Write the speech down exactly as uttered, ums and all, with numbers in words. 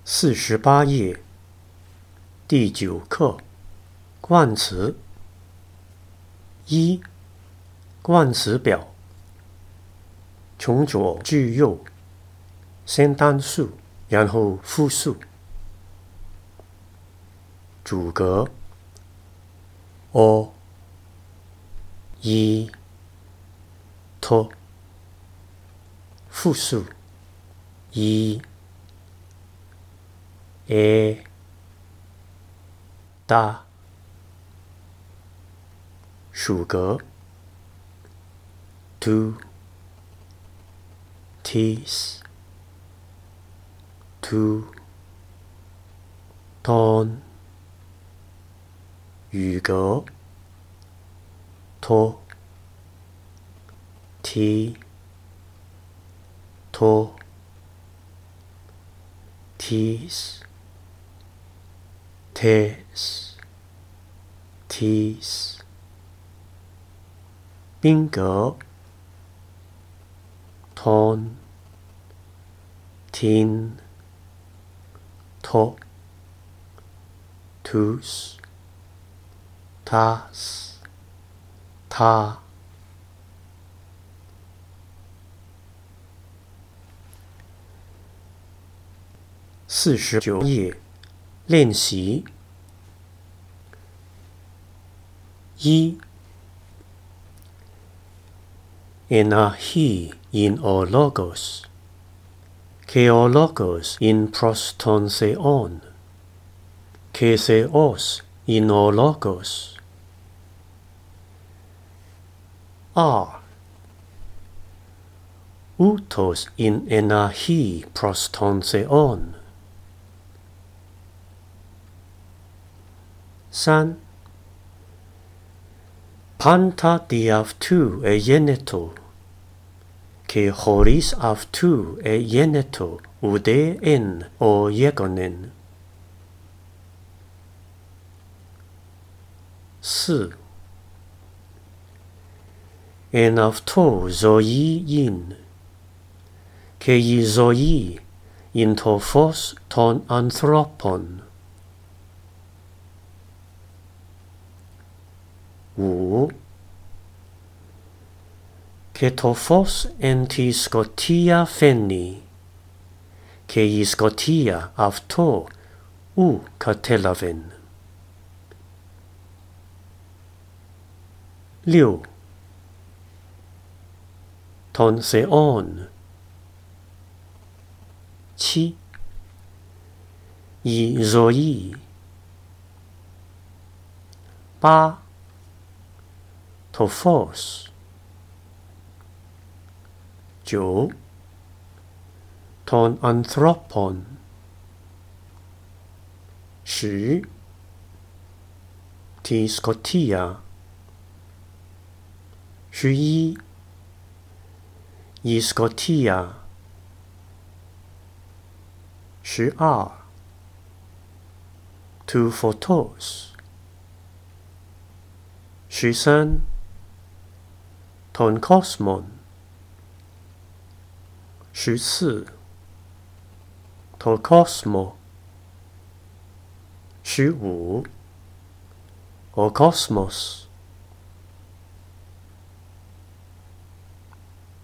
四十八页第九课冠词。一、冠词表，从左至右，先单数，然后复数。主格 o、一、to，复数一、e、da。属格 to、tis、to、ton。语格 to、ti、to、tis、tes、tis。宾格 ton、tin、to、tus、tas、ta。四十九页练习一。Εναρχή in ο λόγος, και ο λόγος in προς τον Θεόν, και Θεός in ο λόγος. R. Ούτως in εναρχή προς τον Θεόν. Σαν. Πάντα δι' αυτού εγένετο, και χωρίς αυτού εγένετο ουδέ εν ο γέγονεν. Σ. Εν αυτό ζωή ειν, και η ζωή ειν το φως των ανθρώπων. Ου. Και το φως εν τη σκοτία φαίνει, και η σκοτία αυτό ου κατέλαβεν. Λιου. Τον Θεόν. Τσι. Η ζωή. Πα. Το φως.九. Των ανθρώπων.十. Τη σκοτία. 十一. Η σκοτία. 十二. Του φωτός. 十三. Των κόσμων. 十四. Το κόσμο. 十五. Ο κόσμος.